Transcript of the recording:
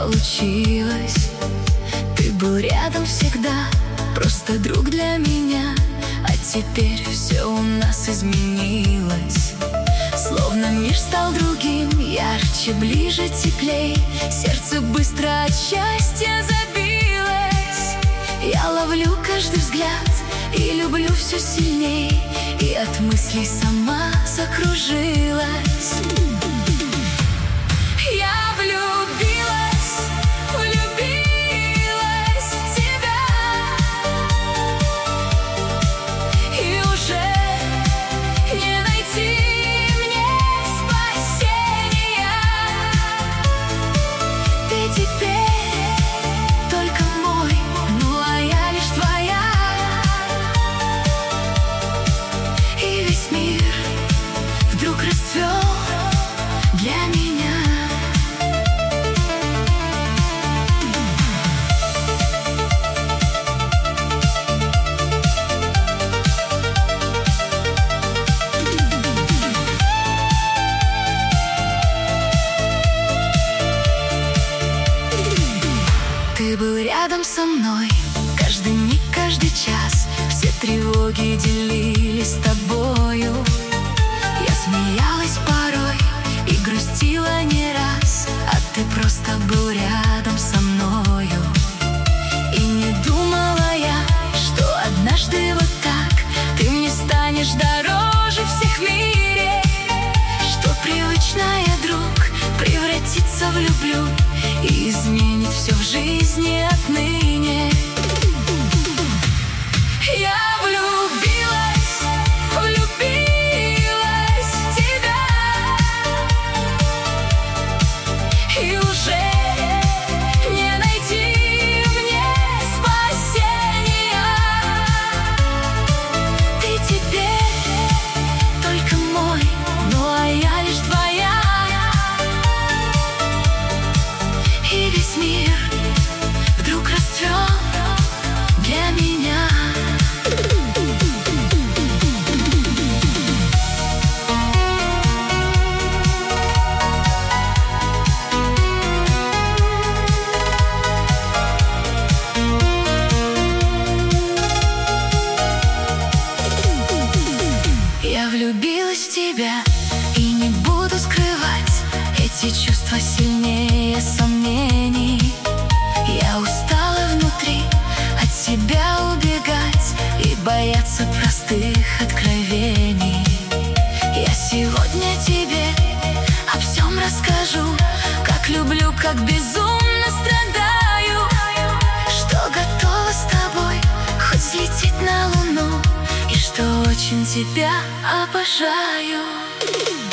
получилось. Ты был рядом всегда, просто друг для меня. А теперь все у нас изменилось. Словно мир стал другим, ярче, ближе, теплей. Сердце быстро от счастья забилось. Я ловлю каждый взгляд и люблю все сильней, и от мыслей сама закружилась. Я влюбилась в тебя, и уже не найти мне спасения. Ты теперь только мой, ну а я лишь твоя. И весь мир вдруг расцвел для меня. Ты был рядом со мной каждый миг, каждый час. Все тревоги делились с тобою. Я смеялась порой и грустила не раз, а ты просто был рядом со мною. И не думала я, что однажды вот так ты мне станешь дороже всех в мире, что привычная друг превратится в люблю и изменит все в жизни отныне. Я влюбилась в тебя, и уже не найти мне спасения. Ты теперь только мой, ну а я лишь твоя. И весь мир вдруг расцвел для меня. Я влюбилась в тебя и не буду скрывать, эти чувства сильнее сомнений. Я устала внутри от себя убегать и бояться простых откровений. Я сегодня тебе о всем расскажу, как люблю, как безумно страдаю, что готова с тобой хоть взлететь на луну, и что очень тебя обожаю.